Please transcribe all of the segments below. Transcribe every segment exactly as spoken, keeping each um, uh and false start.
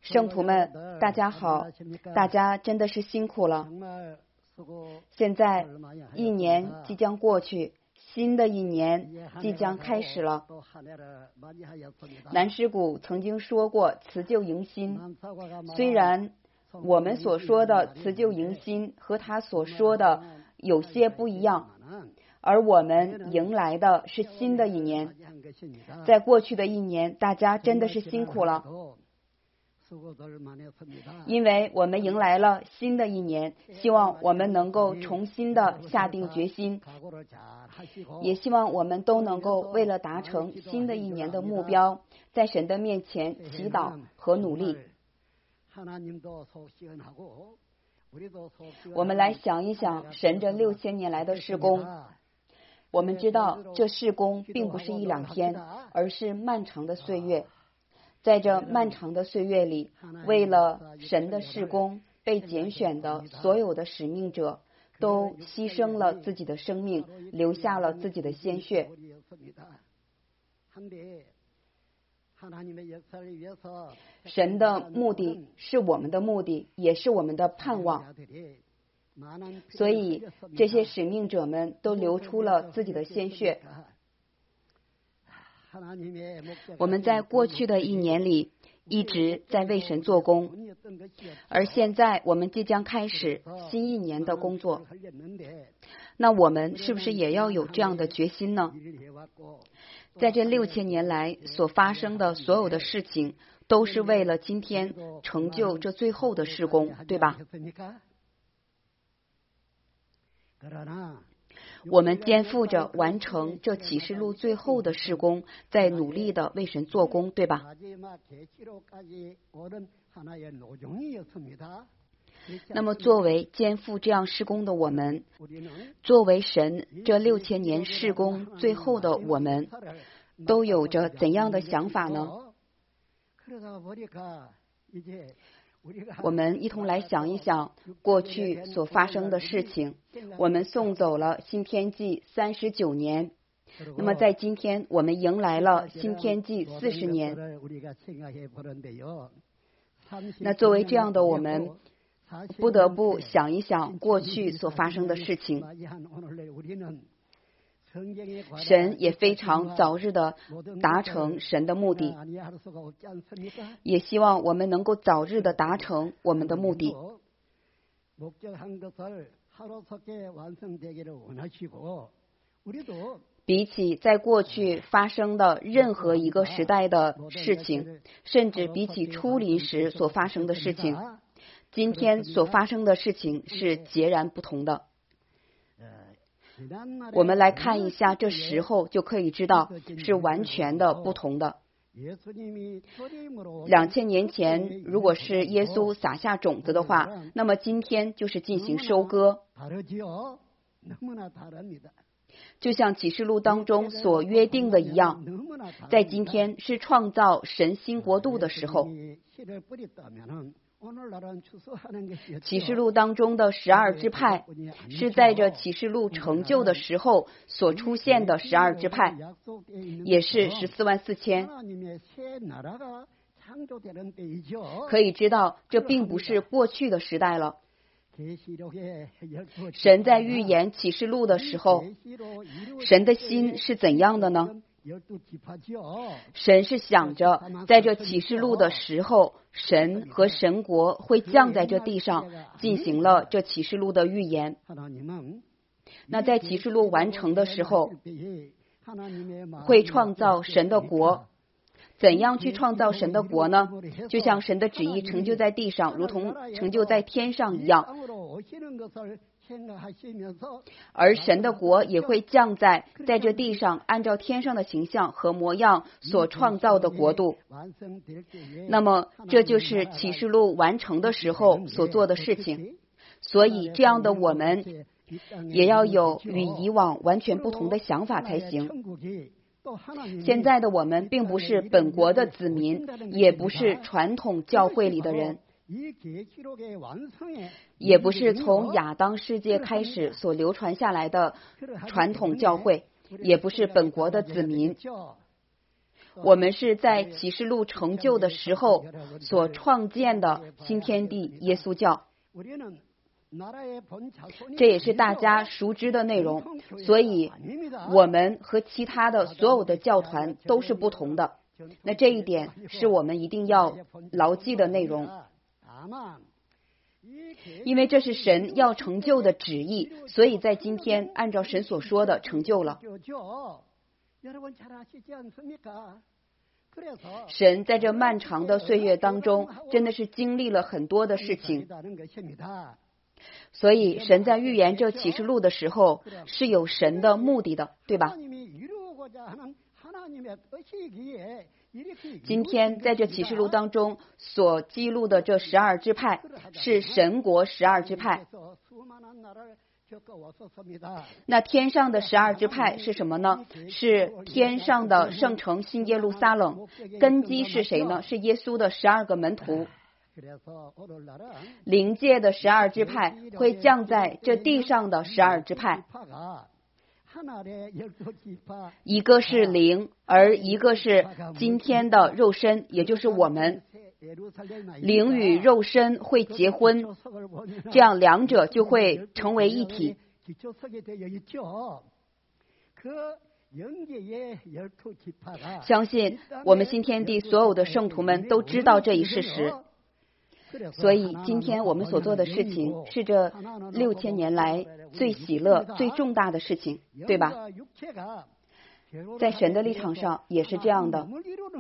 圣徒们，大家好，大家真的是辛苦了。现在一年即将过去，新的一年即将开始了。南师古曾经说过辞旧迎新，虽然我们所说的辞旧迎新和他所说的有些不一样，而我们迎来的是新的一年。在过去的一年，大家真的是辛苦了，因为我们迎来了新的一年，希望我们能够重新的下定决心，也希望我们都能够为了达成新的一年的目标，在神的面前祈祷和努力。我们来想一想神这六千年来的事工。我们知道这事工并不是一两天，而是漫长的岁月。在这漫长的岁月里，为了神的事工，被拣选的所有的使命者都牺牲了自己的生命，留下了自己的鲜血。神的目的是我们的目的，也是我们的盼望。所以这些使命者们都流出了自己的鲜血。我们在过去的一年里一直在为神做工，而现在我们即将开始新一年的工作。那我们是不是也要有这样的决心呢？在这六千年来所发生的所有的事情，都是为了今天成就这最后的事工，对吧？我们肩负着完成这启示录最后的事工，在努力的为神做工，对吧？那么作为肩负这样事工的我们，作为神这六千年事工最后的我们，都有着怎样的想法呢？我们一同来想一想过去所发生的事情。我们送走了新天纪三十九年，那么在今天我们迎来了新天纪四十年。那作为这样的我们，不得不想一想过去所发生的事情。神也非常早日的达成神的目的，也希望我们能够早日的达成我们的目的。比起在过去发生的任何一个时代的事情，甚至比起初临时所发生的事情，今天所发生的事情是截然不同的。我们来看一下这时候，就可以知道是完全的不同的。两千年前，如果是耶稣撒下种子的话，那么今天就是进行收割。就像启示录当中所约定的一样，在今天是创造神新国度的时候。启示录当中的十二支派是在这启示录成就的时候所出现的十二支派，也是十四万四千。可以知道这并不是过去的时代了。神在预言启示录的时候，神的心是怎样的呢？神是想着在这启示录的时候，神和神国会降在这地上，进行了这启示录的预言。那在启示录完成的时候，会创造神的国。怎样去创造神的国呢？就像神的旨意成就在地上，如同成就在天上一样。而神的国也会降在在这地上，按照天上的形象和模样所创造的国度。那么这就是启示录完成的时候所做的事情。所以这样的我们也要有与以往完全不同的想法才行。现在的我们并不是本国的子民，也不是传统教会里的人，也不是从亚当世界开始所流传下来的传统教会，也不是本国的子民。 我们是在启示录成就的时候所创建的新天地耶稣教，这也是大家熟知的内容，所以我们和其他的所有的教团都是不同的。那这一点是我们一定要牢记的内容，因为这是神要成就的旨意，所以在今天按照神所说的成就了。神在这漫长的岁月当中真的是经历了很多的事情，所以神在预言这启示录的时候是有神的目的的，对吧？今天在这启示录当中所记录的这十二支派是神国十二支派。那天上的十二支派是什么呢？是天上的圣城新耶路撒冷，根基是谁呢？是耶稣的十二个门徒。灵界的十二支派会降在这地上的十二支派，一个是灵，而一个是今天的肉身，也就是我们。灵与肉身会结婚，这样两者就会成为一体。相信我们新天地所有的圣徒们都知道这一事实，所以今天我们所做的事情是这六千年来最喜乐、最重大的事情，对吧？在神的立场上也是这样的。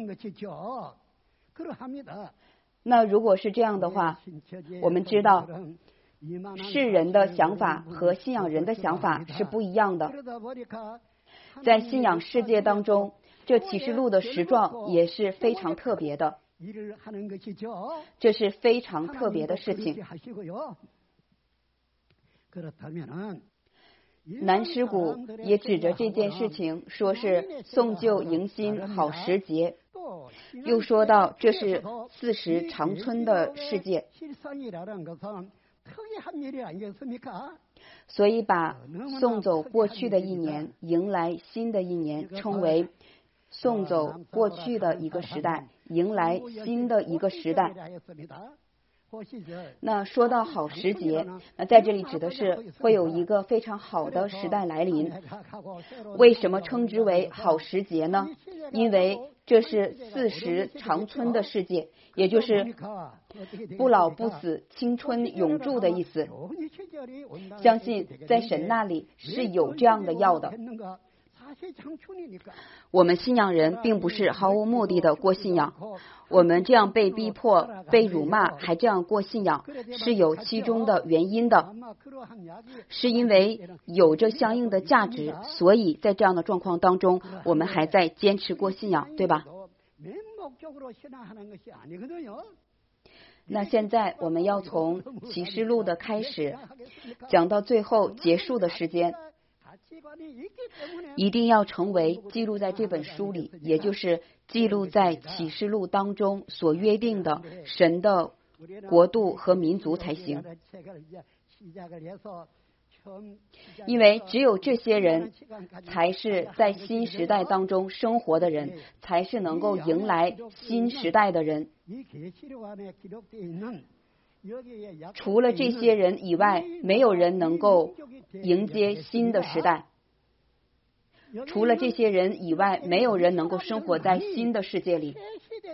那如果是这样的话，我们知道世人的想法和信仰人的想法是不一样的。在信仰世界当中，这启示录的实状也是非常特别的，这是非常特别的事情。南师古也指着这件事情说是送旧迎新好时节，又说到这是四时长春的世界，所以把送走过去的一年，迎来新的一年称为送走过去的一个时代，迎来新的一个时代。那说到好时节，那在这里指的是会有一个非常好的时代来临。为什么称之为好时节呢？因为这是四时长春的世界，也就是不老不死、青春永驻的意思。相信在神那里是有这样的药的。我们信仰人并不是毫无目的的过信仰，我们这样被逼迫、被辱骂，还这样过信仰，是有其中的原因的，是因为有着相应的价值，所以在这样的状况当中，我们还在坚持过信仰，对吧？那现在我们要从启示录的开始讲到最后结束的时间，一定要成为记录在这本书里，也就是记录在启示录当中所约定的神的国度和民族才行。因为只有这些人才是在新时代当中生活的人，才是能够迎来新时代的人。除了这些人以外，没有人能够迎接新的时代。除了这些人以外，没有人能够生活在新的世界里。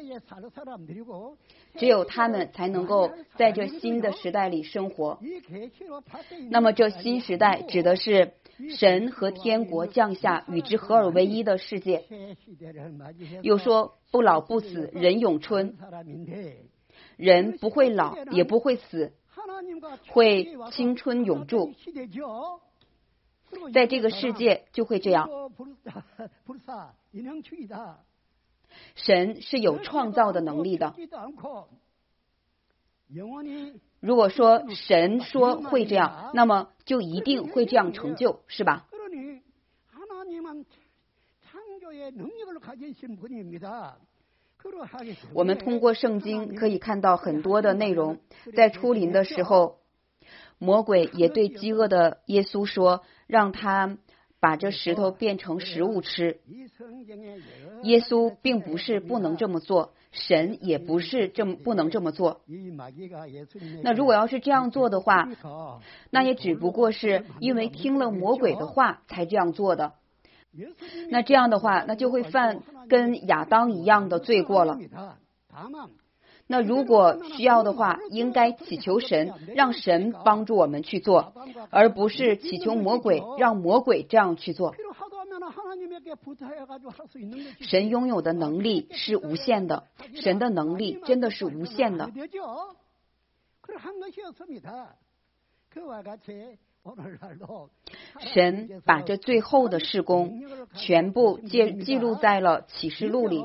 只有他们才能够在这新的时代里生活。那么这新时代指的是神和天国降下与之合而为一的世界。又说不老不死，人永春，人不会老也不会死，会青春永驻。在这个世界就会这样。神是有创造的能力的。如果说神说会这样，那么就一定会这样成就，是吧？我们通过圣经可以看到很多的内容。在出临的时候，魔鬼也对饥饿的耶稣说，让他把这石头变成食物吃。耶稣并不是不能这么做，神也不是这么不能这么做。那如果要是这样做的话，那也只不过是因为听了魔鬼的话才这样做的。那这样的话，那就会犯跟亚当一样的罪过了。那如果需要的话，应该祈求神，让神帮助我们去做，而不是祈求魔鬼，让魔鬼这样去做。神拥有的能力是无限的，神的能力真的是无限的。神把这最后的事工全部记记录在了启示录里。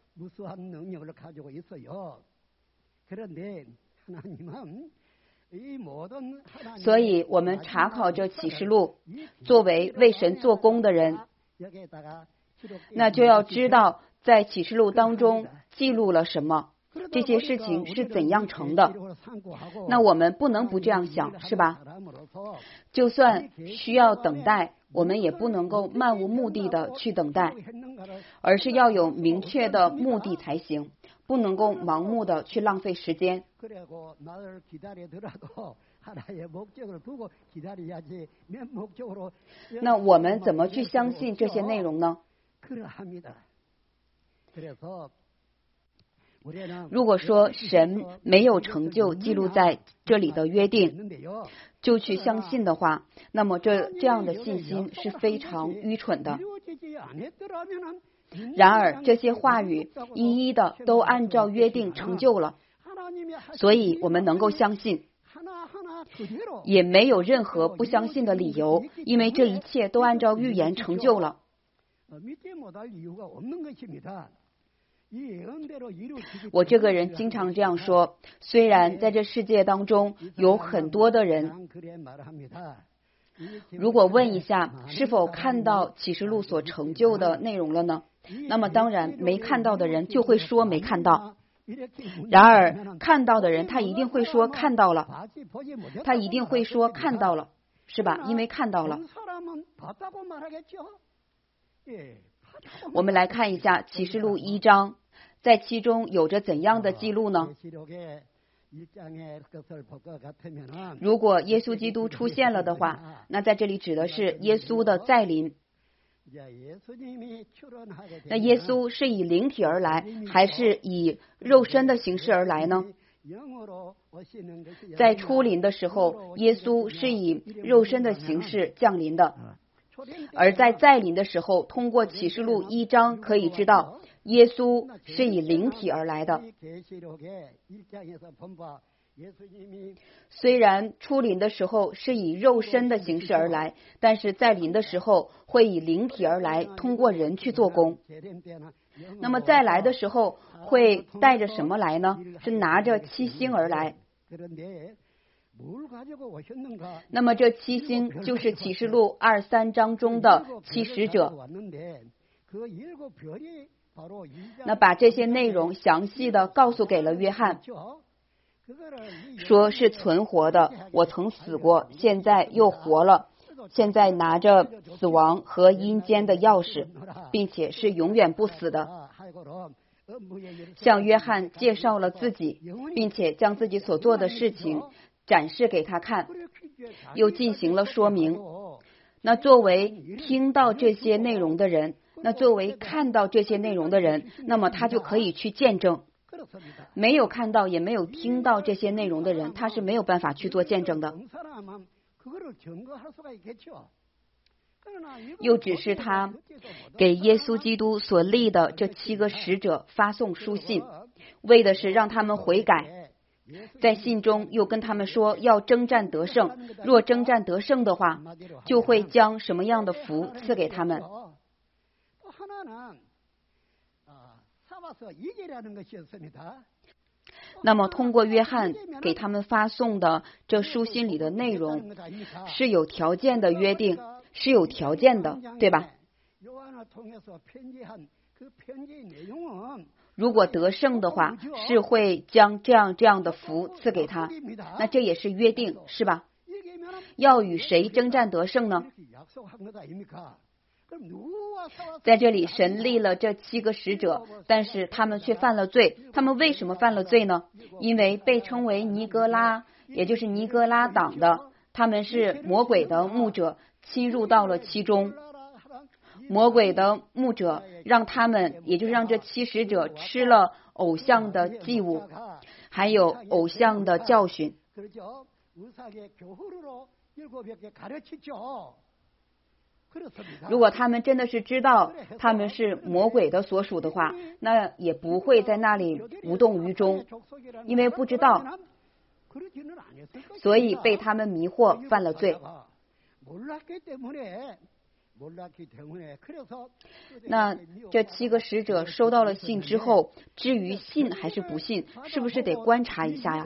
所以我们查考这启示录，作为为神做工的人，那就要知道在启示录当中记录了什么，这些事情是怎样成的。那我们不能不这样想，是吧？就算需要等待，我们也不能够漫无目的的去等待，而是要有明确的目的才行，不能够盲目的去浪费时间。那我们怎么去相信这些内容呢？如果说神没有成就记录在这里的约定，就去相信的话，那么这这样的信心是非常愚蠢的。然而这些话语一一的都按照约定成就了，所以我们能够相信，也没有任何不相信的理由，因为这一切都按照预言成就了。我这个人经常这样说，虽然在这世界当中有很多的人，如果问一下是否看到启示录所成就的内容了呢？那么当然没看到的人就会说没看到，然而看到的人他一定会说看到了，他一定会说看到了，是吧？因为看到了。我们来看一下启示录一章，在其中有着怎样的记录呢？如果耶稣基督出现了的话，那在这里指的是耶稣的再临。那耶稣是以灵体而来，还是以肉身的形式而来呢？在初临的时候，耶稣是以肉身的形式降临的，而在再临的时候，通过启示录一章可以知道，耶稣是以灵体而来的。虽然初临的时候是以肉身的形式而来，但是在临的时候会以灵体而来，通过人去做工。那么再来的时候会带着什么来呢？是拿着七星而来。那么这七星就是启示录二三章中的七使者。那把这些内容详细的告诉给了约翰，说是存活的，我曾死过，现在又活了，现在拿着死亡和阴间的钥匙，并且是永远不死的。向约翰介绍了自己，并且将自己所做的事情展示给他看，又进行了说明。那作为听到这些内容的人，那作为看到这些内容的人，那么他就可以去见证。没有看到也没有听到这些内容的人，他是没有办法去做见证的。又只是他给耶稣基督所立的这七个使者发送书信，为的是让他们悔改。在信中又跟他们说要征战得胜，若征战得胜的话，就会将什么样的福赐给他们。那么通过约翰给他们发送的这书信里的内容是有条件的约定，是有条件的，对吧？如果得胜的话，是会将这样这样的福赐给他，那这也是约定，是吧？ 要与谁征战得胜呢？在这里，神立了这七个使者，但是他们却犯了罪。他们为什么犯了罪呢？因为被称为尼哥拉，也就是尼哥拉党的，他们是魔鬼的牧者，侵入到了其中。魔鬼的牧者让他们，也就是让这七使者吃了偶像的祭物，还有偶像的教训。如果他们真的是知道他们是魔鬼的所属的话，那也不会在那里无动于衷，因为不知道，所以被他们迷惑，犯了罪。那这七个使者收到了信之后，至于信还是不信，是不是得观察一下呀？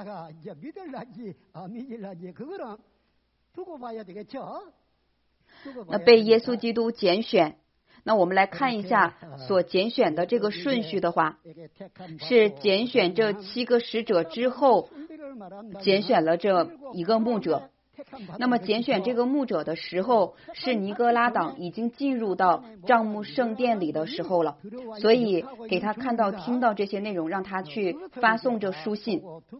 那被耶稣基督拣选，那我们来看一下所拣选的这个顺序的话，是拣选这七个使者之后，拣选了这一个牧者。那么拣选这个牧者的时候，是尼哥拉党已经进入到帐幕圣殿里的时候了，所以给他看到听到这些内容，让他去发送这书信。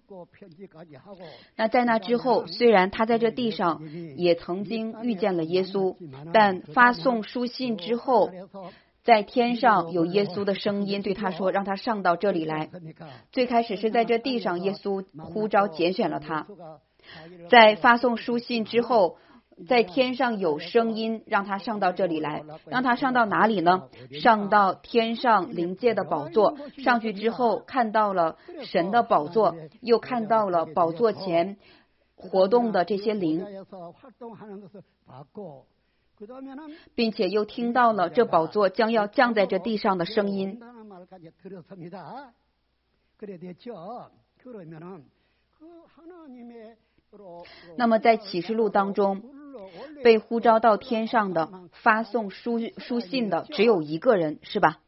那在那之后，虽然他在这地上也曾经遇见了耶稣，但发送书信之后，在天上有耶稣的声音对他说，让他上到这里来。最开始是在这地上，耶稣呼召拣选了他。在发送书信之后，在天上有声音让他上到这里来，让他上到哪里呢？上到天上灵界的宝座。上去之后看到了神的宝座，又看到了宝座前活动的这些灵，并且又听到了这宝座将要降在这地上的声音。那么在启示录当中，被呼召到天上的发送书书信的只有一个人，是吧？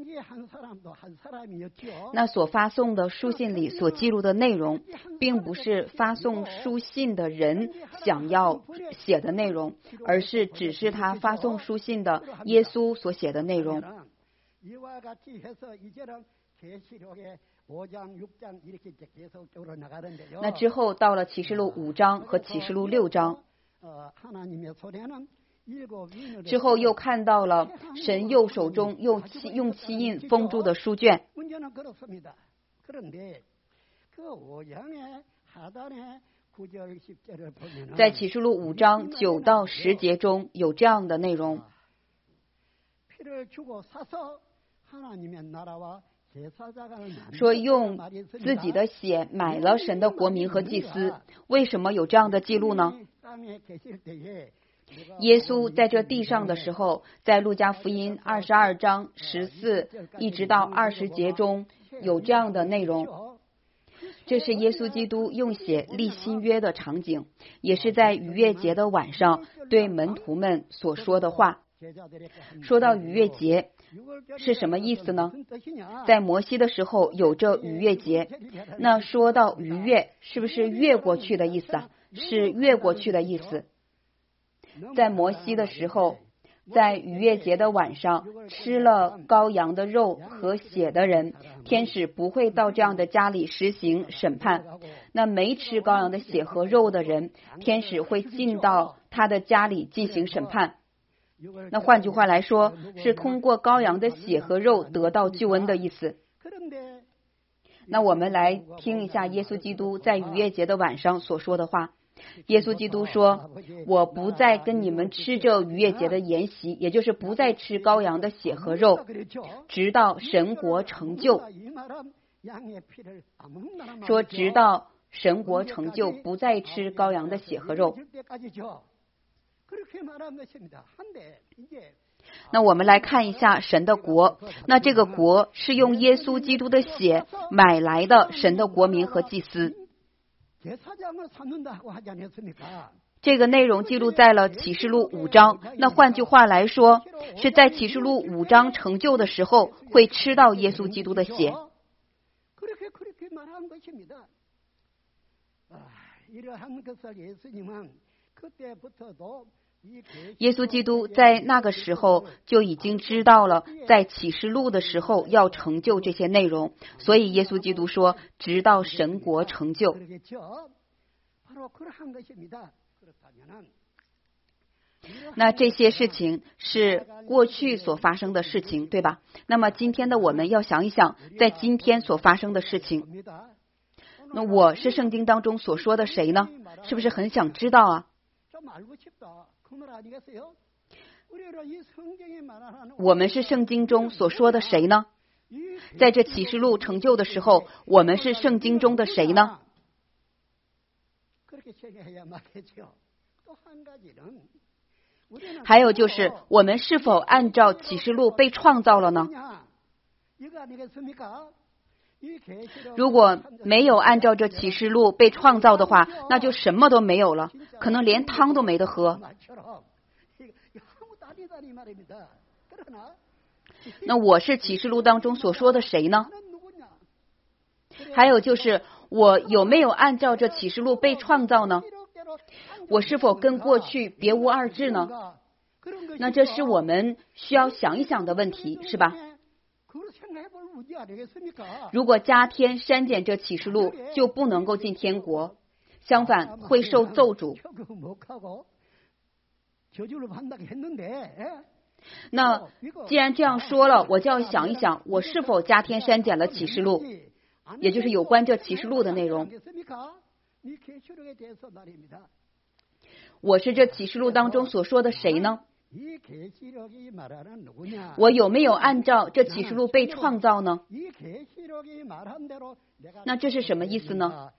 那所发送的书信里所记录的内容，并不是发送书信的人想要写的内容，而是只是他发送书信的耶稣所写的内容。那之后到了启示录五章和启示录六章，之后又看到了神右手中用七用七印封住的书卷。在启示录五章九到十节中有这样的内容，说用自己的血买了神的国民和祭司。为什么有这样的记录呢？耶稣在这地上的时候，在路加福音二十二章十四一直到二十节中有这样的内容。这是耶稣基督用血立新约的场景，也是在逾越节的晚上对门徒们所说的话。说到逾越节是什么意思呢？在摩西的时候有这逾越节，那说到逾越，是不是越过去的意思啊？是越过去的意思。在摩西的时候，在逾越节的晚上吃了羔羊的肉和血的人，天使不会到这样的家里实行审判。那没吃羔羊的血和肉的人，天使会进到他的家里进行审判。那换句话来说，是通过羔羊的血和肉得到救恩的意思。那我们来听一下耶稣基督在逾越节的晚上所说的话。耶稣基督说，我不再跟你们吃这逾越节的筵席，也就是不再吃羔羊的血和肉，直到神国成就。说直到神国成就，不再吃羔羊的血和肉。那我们来看一下神的国，那这个国是用耶稣基督的血买来的神的国民和祭司。这个内容记录在了启示录五章，那换句话来说，是在启示录五章成就的时候会吃到耶稣基督的血。 耶稣基督在那个时候就已经知道了，在启示录的时候要成就这些内容，所以耶稣基督说，直到神国成就。那这些事情是过去所发生的事情，对吧？那么今天的我们要想一想，在今天所发生的事情。那我是圣经当中所说的谁呢？是不是很想知道啊？我们是圣经中所说的谁呢？在这启示录成就的时候，我们是圣经中的谁呢？还有就是，我们是否按照启示录被创造了呢？如果没有按照这启示录被创造的话，那就什么都没有了，可能连汤都没得喝。那我是启示录当中所说的谁呢？还有就是，我有没有按照这启示录被创造呢？我是否跟过去别无二致呢？那这是我们需要想一想的问题，是吧？如果加添删减这启示录，就不能够进天国，相反会受咒诅。那既然这样说了，我就要想一想，我是否加添删减了启示录，也就是有关这启示录的内容。我是这启示录当中所说的谁呢？我有没有按照这启示录被创造呢？那这是什么意思呢？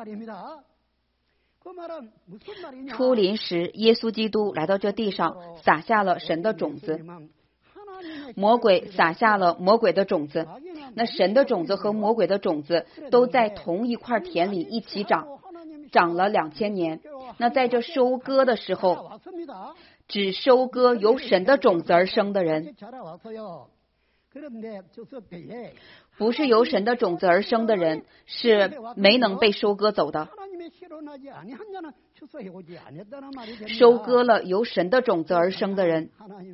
初临时，耶稣基督来到这地上，撒下了神的种子，魔鬼撒下了魔鬼的种子，那神的种子和魔鬼的种子都在同一块田里一起长，长了两千年。那在这收割的时候，只收割由神的种子而生的人，不是由神的种子而生的人是没能被收割走的。收割了由神的种子而生的人，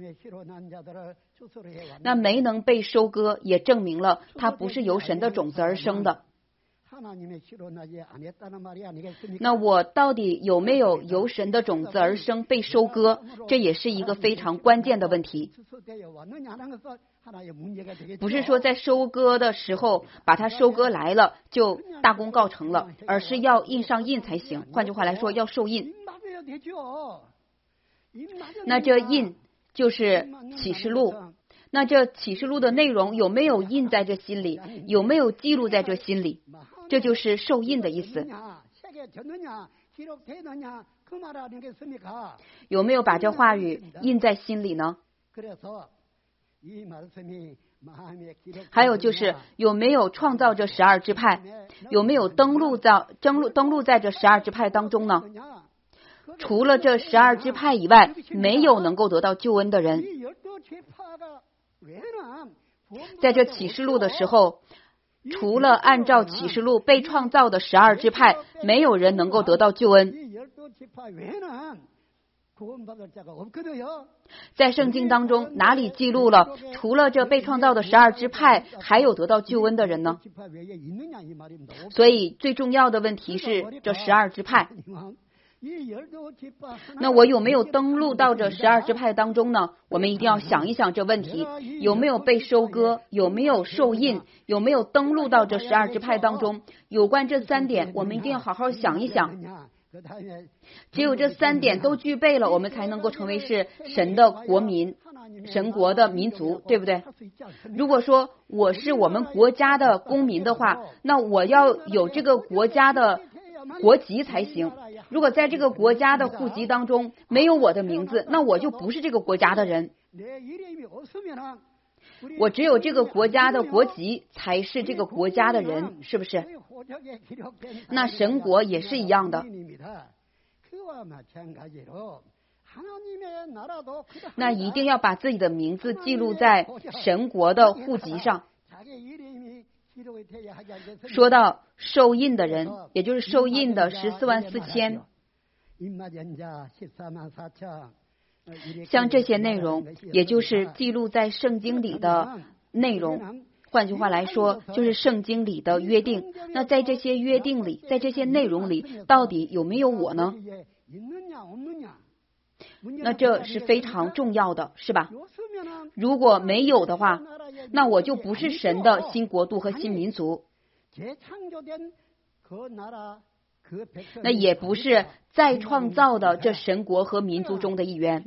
那没能被收割，也证明了他不是由神的种子而生的。那我到底有没有由神的种子而生被收割？这也是一个非常关键的问题。不是说在收割的时候把它收割来了就大功告成了，而是要印上印才行。换句话来说，要受印。那这印就是启示录。那这启示录的内容有没有印在这心里？有没有记录在这心里？这就是受印的意思。有没有把这话语印在心里呢？还有就是有没有创造这十二支派？有没有登录在登录登录在这十二支派当中呢？除了这十二支派以外，没有能够得到救恩的人。在这启示录的时候，除了按照启示录被创造的十二支派，没有人能够得到救恩。在圣经当中哪里记录了除了这被创造的十二支派还有得到救恩的人呢？所以最重要的问题是这十二支派。那我有没有登录到这十二支派当中呢？我们一定要想一想这问题，有没有被收割，有没有受印，有没有登录到这十二支派当中？有关这三点我们一定要好好想一想。只有这三点都具备了，我们才能够成为是神的国民，神国的民族，对不对？如果说我是我们国家的公民的话，那我要有这个国家的国籍才行。如果在这个国家的户籍当中没有我的名字，那我就不是这个国家的人。我只有这个国家的国籍才是这个国家的人，是不是？那神国也是一样的。那一定要把自己的名字记录在神国的户籍上。说到受印的人，也就是受印的十四万四千， 像这些内容，也就是记录在圣经里的内容。换句话来说，就是圣经里的约定。那在这些约定里，在这些内容里，到底有没有我呢？那这是非常重要的，是吧？如果没有的话，那我就不是神的新国度和新民族，那也不是再创造的这神国和民族中的一员。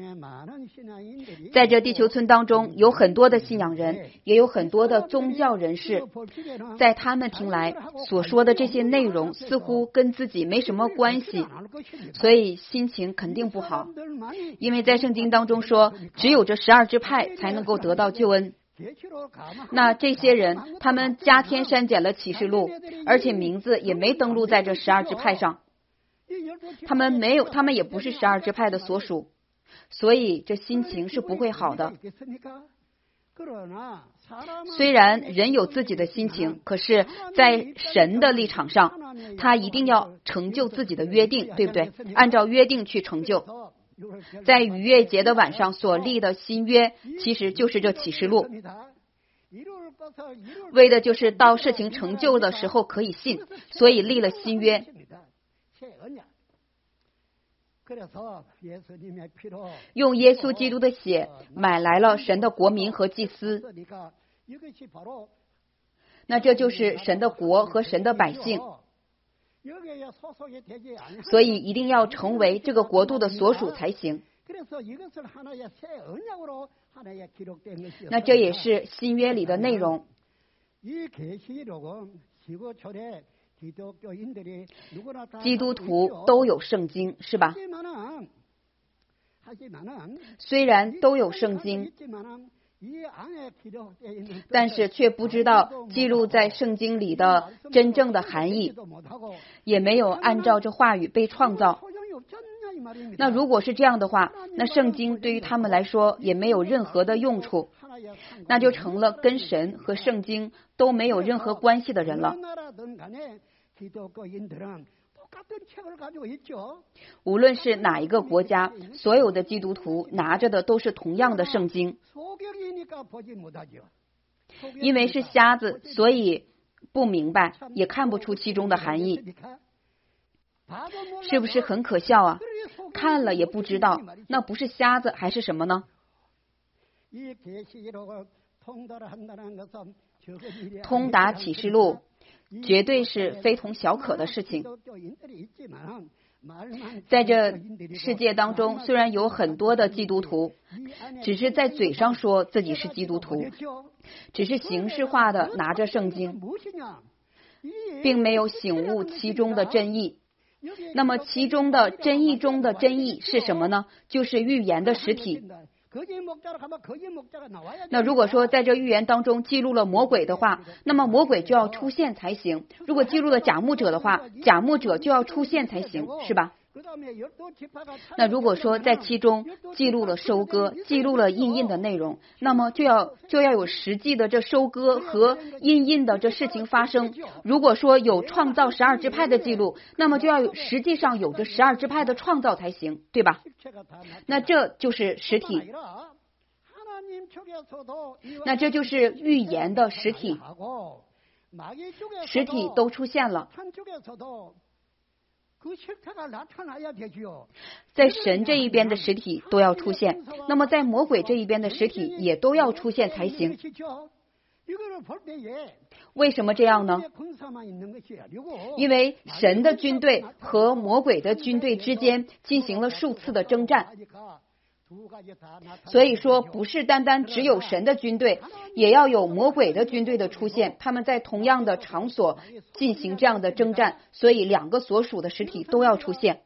在这地球村当中，有很多的信仰人，也有很多的宗教人士，在他们听来所说的这些内容似乎跟自己没什么关系，所以心情肯定不好。因为在圣经当中说，只有这十二支派才能够得到救恩。那这些人，他们加添删减了启示录，而且名字也没登录在这十二支派上，他们没有，他们也不是十二支派的所属，所以这心情是不会好的。虽然人有自己的心情，可是在神的立场上，他一定要成就自己的约定，对不对？按照约定去成就。在逾越节的晚上所立的新约，其实就是这启示录，为的就是到事情成就的时候可以信，所以立了新约。用耶稣基督的血买来了神的国民和祭司，那这就是神的国和神的百姓，所以一定要成为这个国度的所属才行。那这也是新约里的内容。基督徒都有圣经，是吧？虽然都有圣经，但是却不知道记录在圣经里的真正的含义，也没有按照这话语被创造。那如果是这样的话，那圣经对于他们来说也没有任何的用处，那就成了跟神和圣经都没有任何关系的人了。无论是哪一个国家，所有的基督徒拿着的都是同样的圣经，因为是瞎子，所以不明白，也看不出其中的含义。是不是很可笑啊？看了也不知道，那不是瞎子还是什么呢？通达启示录绝对是非同小可的事情。在这世界当中，虽然有很多的基督徒，只是在嘴上说自己是基督徒，只是形式化的拿着圣经，并没有醒悟其中的真意。那么其中的真意中的真意是什么呢？就是预言的实体。那如果说在这预言当中记录了魔鬼的话，那么魔鬼就要出现才行；如果记录了假牧者的话，假牧者就要出现才行，是吧？那如果说在其中记录了收割，记录了印印的内容，那么就要就要有实际的这收割和印印的这事情发生。如果说有创造十二支派的记录，那么就要有实际上有着十二支派的创造才行，对吧？那这就是实体，那这就是预言的实体，实体都出现了。在神这一边的实体都要出现，那么在魔鬼这一边的实体也都要出现才行。为什么这样呢？因为神的军队和魔鬼的军队之间进行了数次的征战，所以说不是单单只有神的军队，也要有魔鬼的军队的出现，他们在同样的场所进行这样的征战，所以两个所属的实体都要出现。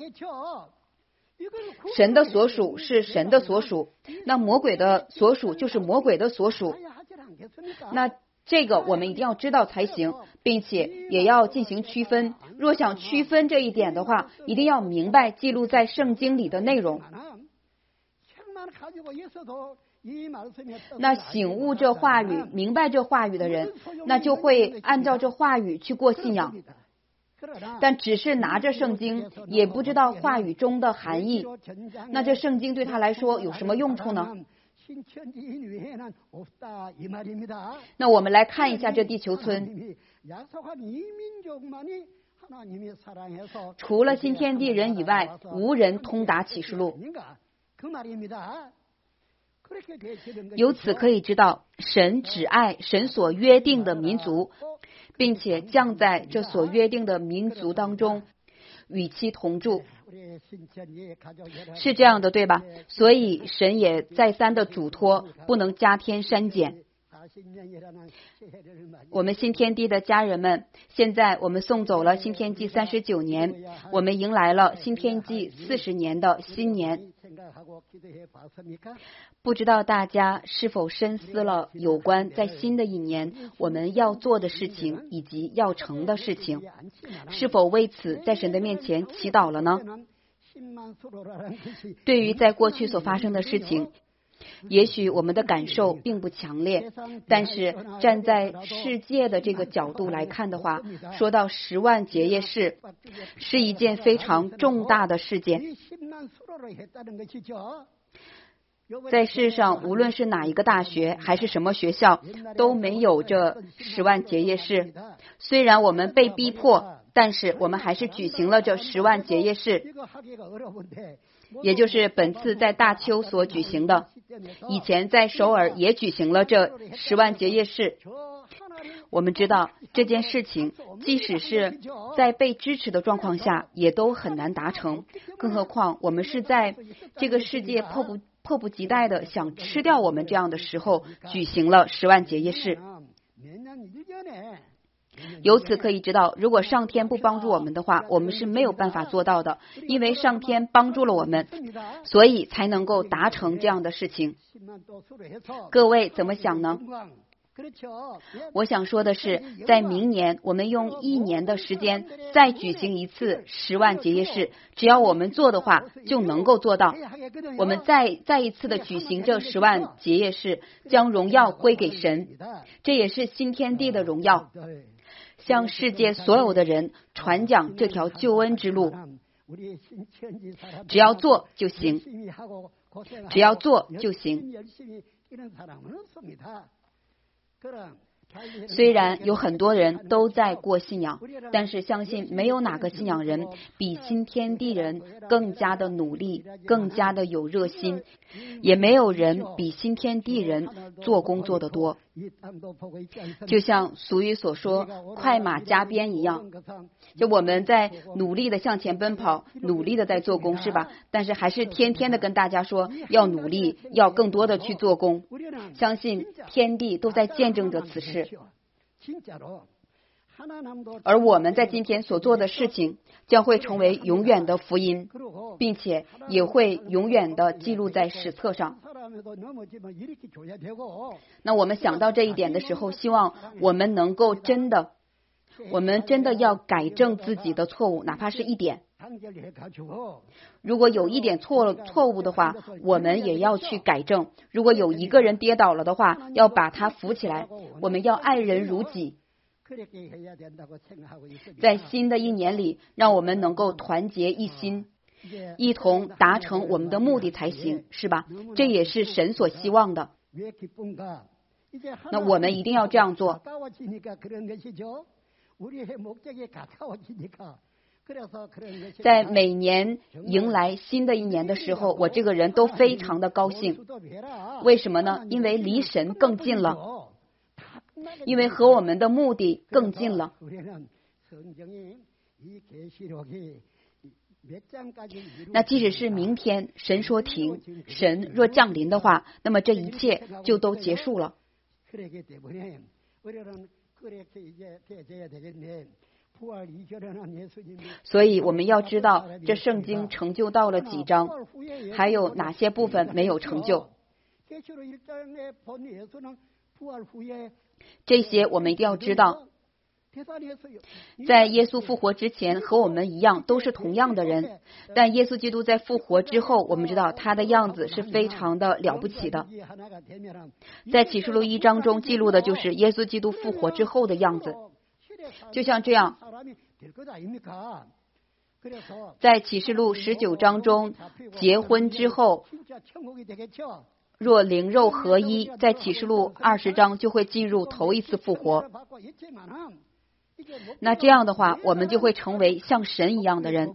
神的所属是神的所属，那魔鬼的所属就是魔鬼的所属，那这个我们一定要知道才行，并且也要进行区分。若想区分这一点的话，一定要明白记录在圣经里的内容。那醒悟这话语，明白这话语的人，那就会按照这话语去过信仰。 但只是拿着圣经，也不知道话语中的含义，那这圣经对他来说有什么用处呢？那我们来看一下这地球村，除了新天地人以外，无人通达启示录。由此可以知道，神只爱神所约定的民族，并且降在这所约定的民族当中，与其同住，是这样的，对吧？所以神也再三的嘱托，不能加添删减。我们新天地的家人们，现在我们送走了新天地三十九年，我们迎来了新天地四十年的新年。不知道大家是否深思了有关在新的一年我们要做的事情以及要成的事情，是否为此在神的面前祈祷了呢？对于在过去所发生的事情，也许我们的感受并不强烈，但是站在世界的这个角度来看的话，说到十万结业式是一件非常重大的事件。在世上无论是哪一个大学还是什么学校都没有这十万结业式，虽然我们被逼迫，但是我们还是举行了这十万结业式，也就是本次在大邱所举行的，以前在首尔也举行了这十万结业式。我们知道这件事情即使是在被支持的状况下也都很难达成，更何况我们是在这个世界迫不迫不及待的想吃掉我们这样的时候举行了十万结业式。由此可以知道，如果上天不帮助我们的话，我们是没有办法做到的，因为上天帮助了我们，所以才能够达成这样的事情。各位怎么想呢？我想说的是，在明年我们用一年的时间再举行一次十万结业式，只要我们做的话就能够做到。我们再再一次的举行这十万结业式，将荣耀归给神，这也是新天地的荣耀，向世界所有的人传讲这条救恩之路。只要做就行，只要做就行。虽然有很多人都在过信仰，但是相信没有哪个信仰人比新天地人更加的努力，更加的有热心，也没有人比新天地人做工作的多。就像俗语所说，快马加鞭一样，就我们在努力的向前奔跑，努力的在做工，是吧？但是还是天天的跟大家说要努力，要更多的去做工。相信天地都在见证着此事，而我们在今天所做的事情将会成为永远的福音，并且也会永远的记录在史册上。那我们想到这一点的时候，希望我们能够真的我们真的要改正自己的错误，哪怕是一点。如果有一点错了错误的话，我们也要去改正。如果有一个人跌倒了的话，要把他扶起来。我们要爱人如己。在新的一年里，让我们能够团结一心，一同达成我们的目的才行，是吧？这也是神所希望的。那我们一定要这样做。在每年迎来新的一年的时候，我这个人都非常的高兴。为什么呢？因为离神更近了，因为和我们的目的更近了。那即使是明天神说停，神若降临的话，那么这一切就都结束了。所以我们要知道这圣经成就到了几章，还有哪些部分没有成就，这些我们一定要知道。在耶稣复活之前和我们一样都是同样的人，但耶稣基督在复活之后，我们知道他的样子是非常的了不起的。在启示录一章中记录的就是耶稣基督复活之后的样子。就像这样， 在启示录十九章中，结婚之后若灵肉合一，在启示录二十章就会进入头一次复活。那这样的话，我们就会成为像神一样的人。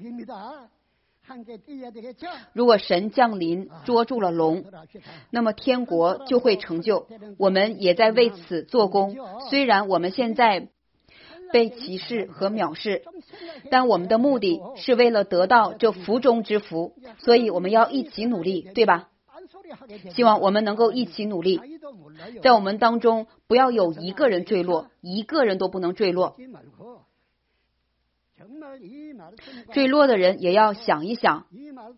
如果神降临捉住了龙，那么天国就会成就。我们也在为此做工。虽然我们现在被歧视和藐视，但我们的目的是为了得到这福中之福，所以我们要一起努力，对吧？希望我们能够一起努力，在我们当中不要有一个人坠落，一个人都不能坠落。坠落的人也要想一想，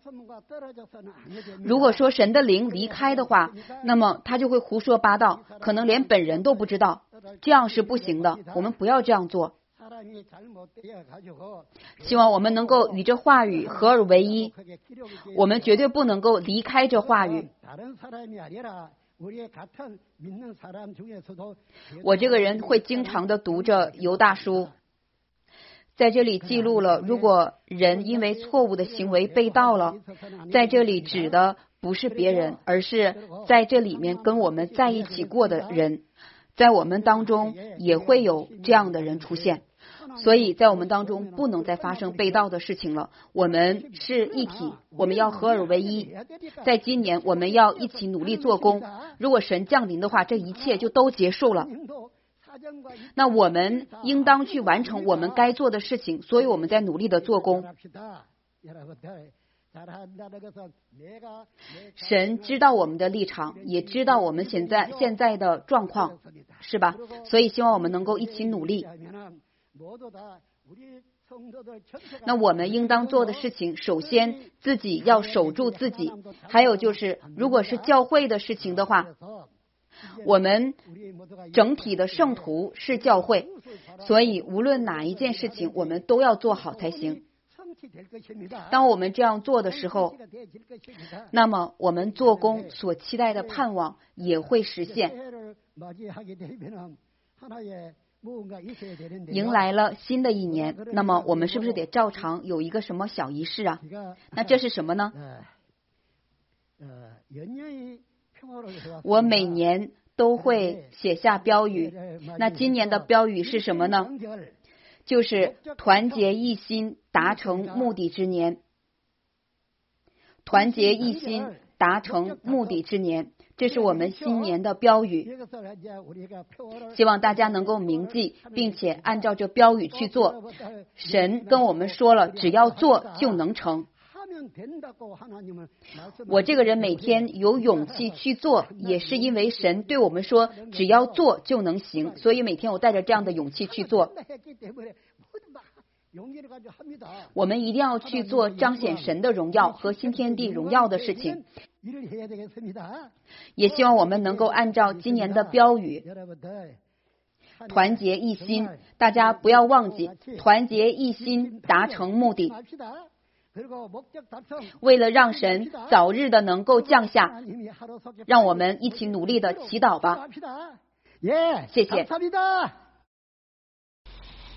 如果说神的灵离开的话，那么他就会胡说八道，可能连本人都不知道，这样是不行的，我们不要这样做。希望我们能够与这话语合而为一，我们绝对不能够离开这话语。我这个人会经常的读着犹大书，在这里记录了，如果人因为错误的行为被盗了，在这里指的不是别人，而是在这里面跟我们在一起过的人，在我们当中也会有这样的人出现。所以在我们当中不能再发生被盗的事情了，我们是一体，我们要合而为一。在今年我们要一起努力做工，如果神降临的话，这一切就都结束了。那我们应当去完成我们该做的事情，所以我们在努力的做工。神知道我们的立场，也知道我们现在现在的状况，是吧？所以希望我们能够一起努力。那我们应当做的事情，首先自己要守住自己，还有就是如果是教会的事情的话，我们整体的圣徒是教会，所以无论哪一件事情我们都要做好才行。当我们这样做的时候，那么我们做工所期待的盼望也会实现。迎来了新的一年，那么我们是不是得照常有一个什么小仪式啊？那这是什么呢？我每年都会写下标语，那今年的标语是什么呢？就是团结一心，达成目的之年。团结一心，达成目的之年，这是我们新年的标语。希望大家能够铭记，并且按照这标语去做。神跟我们说了，只要做就能成。我这个人每天有勇气去做，也是因为神对我们说只要做就能行，所以每天我带着这样的勇气去做。我们一定要去做彰显神的荣耀和新天地荣耀的事情，也希望我们能够按照今年的标语团结一心，大家不要忘记团结一心，达成目的。为了让神早日的能够降下，让我们一起努力的祈祷吧。谢谢。